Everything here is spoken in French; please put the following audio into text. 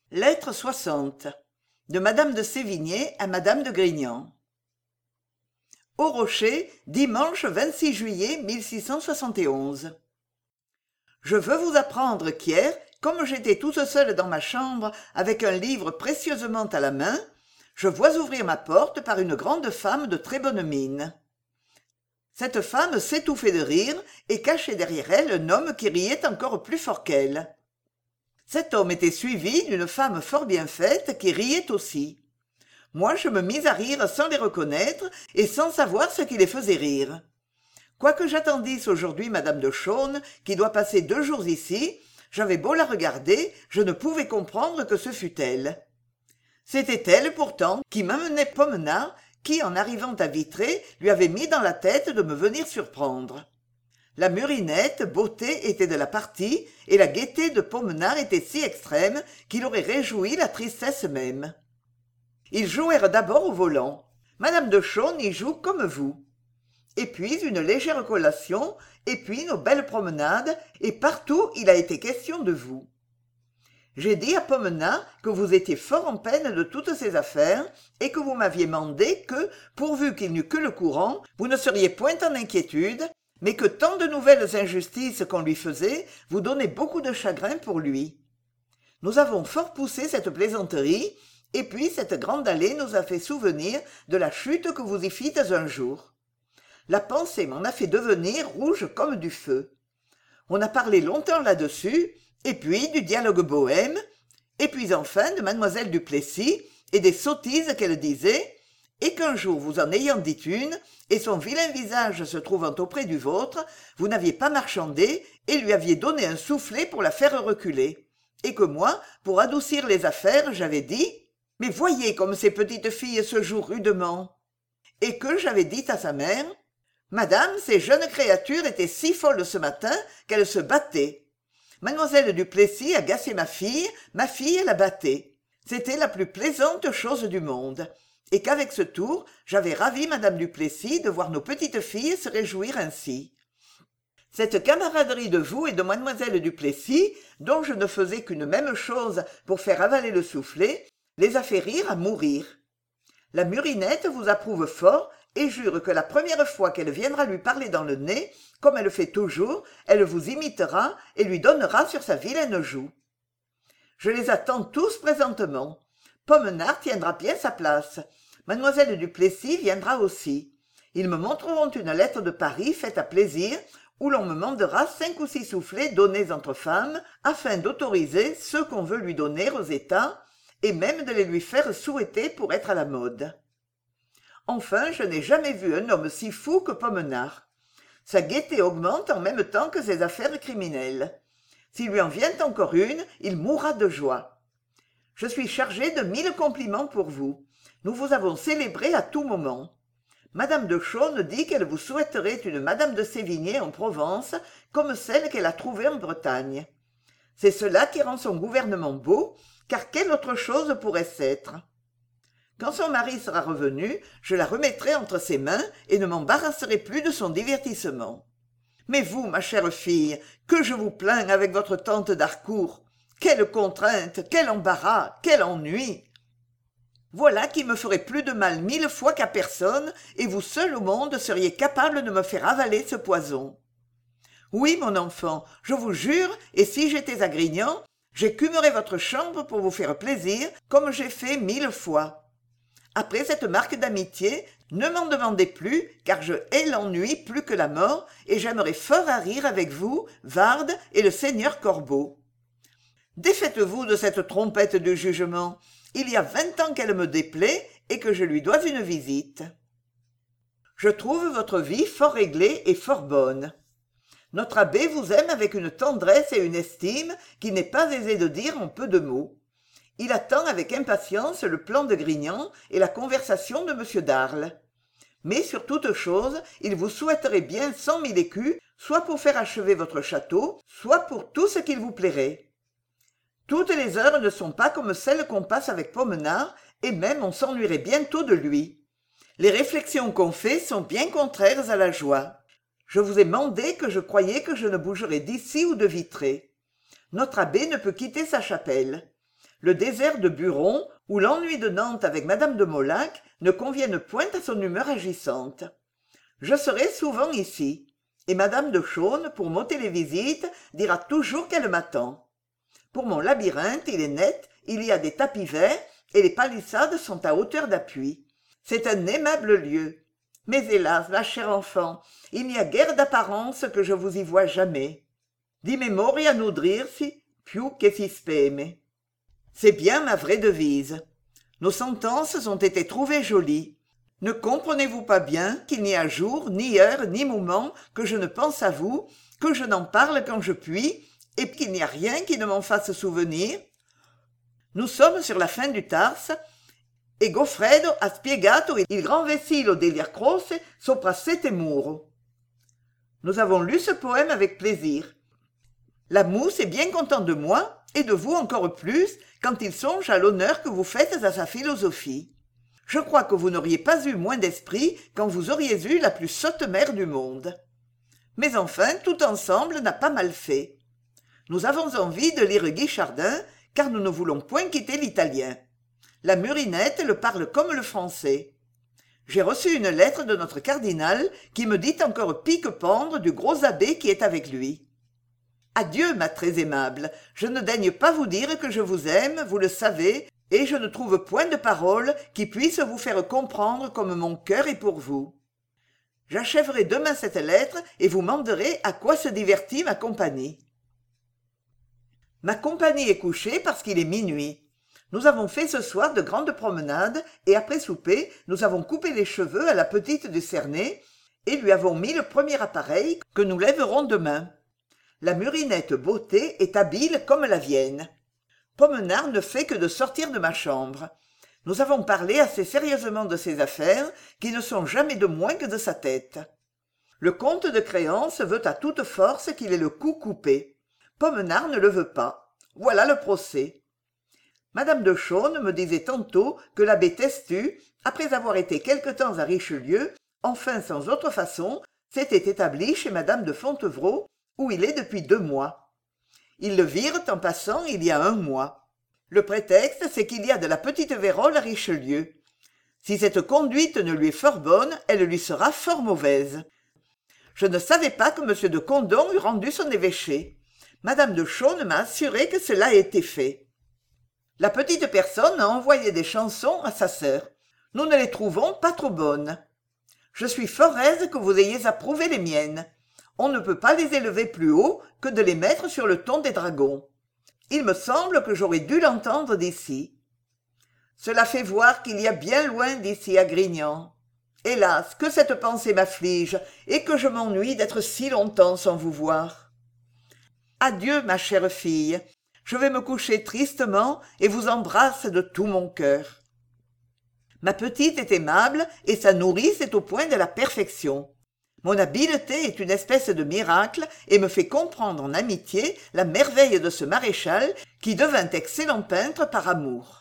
Lettre 60 de Madame de Sévigné à Madame de Grignan. Au Rocher, dimanche 26 juillet 1671. Je veux vous apprendre qu'hier, comme j'étais toute seule dans ma chambre avec un livre précieusement à la main, je vois ouvrir ma porte par une grande femme de très bonne mine. Cette femme s'étouffait de rire et cachait derrière elle un homme qui riait encore plus fort qu'elle. Cet homme était suivi d'une femme fort bien faite qui riait aussi. Moi, je me mis à rire sans les reconnaître et sans savoir ce qui les faisait rire. Quoique j'attendisse aujourd'hui madame de Chaulnes, qui doit passer 2 jours ici, j'avais beau la regarder, je ne pouvais comprendre que ce fût elle. C'était elle, pourtant, qui m'amenait Pomenard, qui, en arrivant à Vitré, lui avait mis dans la tête de me venir surprendre. La Murinette, beauté, était de la partie, et la gaieté de Pomenard était si extrême qu'il aurait réjoui la tristesse même. Ils jouèrent d'abord au volant. Madame de Chaulnes y joue comme vous. Et puis une légère collation, et puis nos belles promenades, et partout il a été question de vous. J'ai dit à Pomenard que vous étiez fort en peine de toutes ces affaires, et que vous m'aviez mandé que, pourvu qu'il n'eût que le courant, vous ne seriez point en inquiétude, mais que tant de nouvelles injustices qu'on lui faisait vous donnaient beaucoup de chagrin pour lui. Nous avons fort poussé cette plaisanterie, et puis cette grande allée nous a fait souvenir de la chute que vous y fîtes un jour. La pensée m'en a fait devenir rouge comme du feu. On a parlé longtemps là-dessus, et puis du dialogue bohème, et puis enfin de mademoiselle Duplessis et des sottises qu'elle disait, et qu'un jour vous en ayant dit une, et son vilain visage se trouvant auprès du vôtre, vous n'aviez pas marchandé et lui aviez donné un soufflet pour la faire reculer, et que moi, pour adoucir les affaires, j'avais dit « Mais voyez comme ces petites filles se jouent rudement !» et que j'avais dit à sa mère « Madame, ces jeunes créatures étaient si folles ce matin qu'elles se battaient. Mademoiselle Duplessis agaçait ma fille la battait. C'était la plus plaisante chose du monde. » et qu'avec ce tour, j'avais ravi madame Duplessis de voir nos petites filles se réjouir ainsi. Cette camaraderie de vous et de mademoiselle Duplessis, dont je ne faisais qu'une même chose pour faire avaler le soufflet, les a fait rire à mourir. La Murinette vous approuve fort et jure que la première fois qu'elle viendra lui parler dans le nez, comme elle fait toujours, elle vous imitera et lui donnera sur sa vilaine joue. Je les attends tous présentement. Pomenard tiendra bien sa place. Mademoiselle Duplessis viendra aussi. Ils me montreront une lettre de Paris faite à plaisir, où l'on me mandera 5 ou 6 soufflets donnés entre femmes, afin d'autoriser ceux qu'on veut lui donner aux États, et même de les lui faire souhaiter pour être à la mode. Enfin, je n'ai jamais vu un homme si fou que Pomenard. Sa gaieté augmente en même temps que ses affaires criminelles. S'il lui en vient encore une, il mourra de joie. Je suis chargé de 1000 compliments pour vous. Nous vous avons célébré à tout moment. Madame de Chaulnes dit qu'elle vous souhaiterait une Madame de Sévigné en Provence, comme celle qu'elle a trouvée en Bretagne. C'est cela qui rend son gouvernement beau, car quelle autre chose pourrait-ce être? Quand son mari sera revenu, je la remettrai entre ses mains et ne m'embarrasserai plus de son divertissement. Mais vous, ma chère fille, que je vous plains avec votre tante d'Harcourt! Quelle contrainte, quel embarras, quel ennui! Voilà qui me ferait plus de mal 1000 fois qu'à personne, et vous seul au monde seriez capable de me faire avaler ce poison. Oui, mon enfant, je vous jure, et si j'étais à Grignan, j'écumerais votre chambre pour vous faire plaisir, comme j'ai fait 1000 fois. Après cette marque d'amitié, ne m'en demandez plus, car je hais l'ennui plus que la mort, et j'aimerais fort à rire avec vous, Vardes et le seigneur Corbeau. Défaites-vous de cette trompette du jugement. Il y a 20 ans qu'elle me déplaît et que je lui dois une visite. Je trouve votre vie fort réglée et fort bonne. Notre abbé vous aime avec une tendresse et une estime qui n'est pas aisé de dire en peu de mots. Il attend avec impatience le plan de Grignan et la conversation de M. d'Arles. Mais sur toute chose, il vous souhaiterait bien 100 000 écus, soit pour faire achever votre château, soit pour tout ce qu'il vous plairait. Toutes les heures ne sont pas comme celles qu'on passe avec Pomenard, et même on s'ennuierait bientôt de lui. Les réflexions qu'on fait sont bien contraires à la joie. Je vous ai mandé que je croyais que je ne bougerais d'ici ou de Vitré. Notre abbé ne peut quitter sa chapelle. le désert de Buron ou l'ennui de Nantes avec madame de Molac ne conviennent point à son humeur agissante. Je serai souvent ici, et madame de Chaulnes, pour m'ôter les visites, dira toujours qu'elle m'attend. Pour mon labyrinthe, il est net, il y a des tapis verts, et les palissades sont à hauteur d'appui. C'est un aimable lieu. Mais hélas, ma chère enfant, il n'y a guère d'apparence que je vous y vois jamais. Di memoria nudrirsi, più che si speme. C'est bien ma vraie devise. Nos sentences ont été trouvées jolies. Ne comprenez-vous pas bien qu'il n'y a jour, ni heure, ni moment que je ne pense à vous, que je n'en parle quand je puis, et qu'il n'y a rien qui ne m'en fasse souvenir? Nous sommes sur la fin du Tarse, et Goffredo ha spiegato il gran vessillo degli Croce sopra sette muro. Nous avons lu ce poème avec plaisir. La mousse est bien content de moi, et de vous encore plus, quand il songe à l'honneur que vous faites à sa philosophie. Je crois que vous n'auriez pas eu moins d'esprit quand vous auriez eu la plus sotte mère du monde. Mais enfin, tout ensemble n'a pas mal fait. Nous avons envie de lire Guichardin, car nous ne voulons point quitter l'italien. La Murinette le parle comme le français. J'ai reçu une lettre de notre cardinal qui me dit encore pique-pendre du gros abbé qui est avec lui. Adieu, ma très aimable, je ne daigne pas vous dire que je vous aime, vous le savez, et je ne trouve point de paroles qui puissent vous faire comprendre comme mon cœur est pour vous. J'achèverai demain cette lettre et vous manderez à quoi se divertit ma compagnie. Ma compagnie est couchée parce qu'il est minuit. Nous avons fait ce soir de grandes promenades et après souper, nous avons coupé les cheveux à la petite du Cernay et lui avons mis le premier appareil que nous lèverons demain. La Murinette Beauté est habile comme la Vienne. Pomenard ne fait que de sortir de ma chambre. Nous avons parlé assez sérieusement de ses affaires, qui ne sont jamais de moins que de sa tête. Le comte de Créance veut à toute force qu'il ait le cou coupé. Pomenard ne le veut pas. Voilà le procès. Madame de Chaulnes me disait tantôt que l'abbé Testu, après avoir été quelque temps à Richelieu, enfin sans autre façon, s'était établi chez madame de Fontevraud, où il est depuis 2 mois. Ils le virent en passant il y a 1 mois. Le prétexte, c'est qu'il y a de la petite vérole à Richelieu. Si cette conduite ne lui est fort bonne, elle lui sera fort mauvaise. Je ne savais pas que M. de Condom eût rendu son évêché. Madame de Chaulnes m'a assuré que cela a été fait. La petite personne a envoyé des chansons à sa sœur. Nous ne les trouvons pas trop bonnes. Je suis fort aise que vous ayez approuvé les miennes. On ne peut pas les élever plus haut que de les mettre sur le ton des dragons. Il me semble que j'aurais dû l'entendre d'ici. Cela fait voir qu'il y a bien loin d'ici à Grignan. Hélas, que cette pensée m'afflige, et que je m'ennuie d'être si longtemps sans vous voir. Adieu, ma chère fille. Je vais me coucher tristement et vous embrasse de tout mon cœur. Ma petite est aimable et sa nourrice est au point de la perfection. Mon habileté est une espèce de miracle et me fait comprendre en amitié la merveille de ce maréchal qui devint excellent peintre par amour.